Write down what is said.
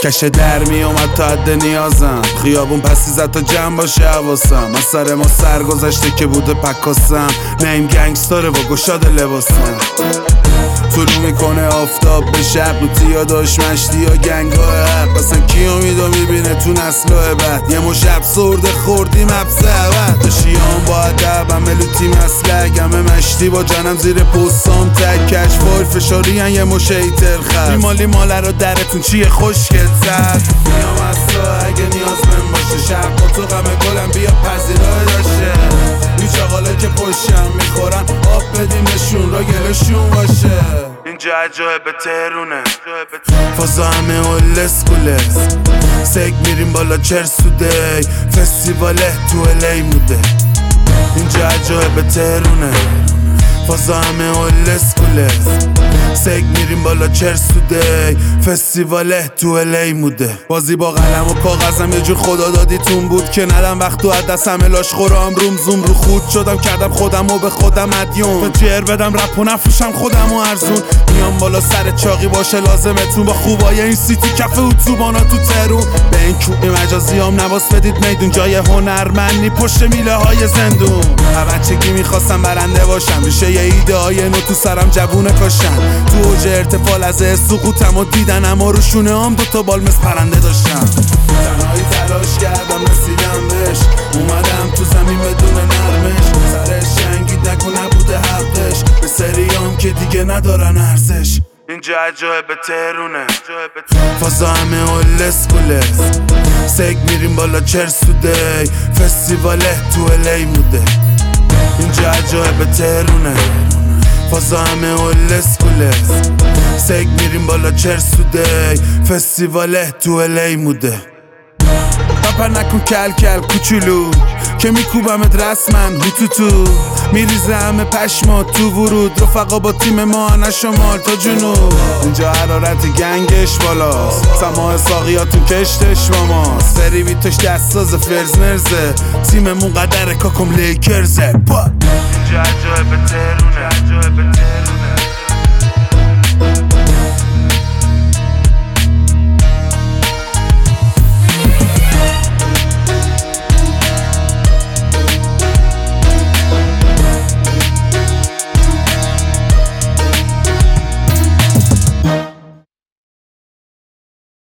کشه در می اومد تا حد نیازم، خیابون پسی زد تا جمع باشه حواسم. از سر ما سر گذشته که بوده پکاسم، نیم گنگستاره و گشاد لباسم. طلوع میکنه آفتاب به شب، رو تیا داشت مشتی یا گنگاه حق. اصلا کی امیدو میبینه تو نسل‌های بعد، یه مو شب سرده خوردیم حبس عبد. داشیام باید دبم ملوتی مسلک، همه مشتی با جنم زیر پستام تکش. فایل فشاری هن یه مو شیطر خست، میمالی ماله رو درتون چیه خوشگل زد. میام از تو اگه نیاز من باشه، شب با تو غم گلم بیا پذیرای داشته. این چاقاله که پشتم میخورن آب بدیم نشون را گلشون باشه. اینجا عجایب تهرونه، فازا همه هول اسکوله. سگ میریم بالا چرسوده، فستیواله تو الی موده. اینجا عجایب تهرونه، فازا همه هول اسکوله. سگ میریم بالا چرسوده، فستیواله تو الی موده. بازی با قلم و کاغذم یه جور خدا دادیتون بود که ندم وقت و عدس همه لاش خورام روم زوم رو خود شدم. کردم خودم و به خودم مدیون، به جر بدم رپ و نفروشم خودم و ارزون. میام بالا سر چاقی باشه لازمتون، با خوبای این سیتی کف اتوبانا تو ترون. به این کوی مجازی هم نواز بدید میدون، جای هنرمندی پشت میله های زندون. بچگی میخواستم برنده باشم، ریشه یه ایده های نو تو سرم جوونه کاشن. تو اوج ارتفاع از سقوطم و دیدنم و روشونه هم دوتا بال مثل پرنده داشتم. تنهایی تلاش کردم رسیدم بهش، اومدم تو زمین بدون نرمش. سرش شنگید نکن نبوده حقش، به سریام که دیگه ندارن ارزش. اینجا عجایب تهرونه، فازا همه هول اسکوله. سگ میریم بالا چرسوده، فستیواله تو الی موده. اینجا عجایب تهرونه، فازا همه هول اسکوله. سگ میریم بالا چرسوده، فستیواله تو الی موده. پپر نکن کل کل کوچولو که میکوبمت رسمن هوتوتو. میریزه همه پشمات تو ورود، رفقا با تیم ما نه شمال تا جنوب. اینجا حرارت گنگش بالاست، سماع ساقیاتون کشتش با ماست. سری بیتش دستاز فرز مرزه، تیممون قدر کاکم لیکرزه. اینجا عجایب تهرونه،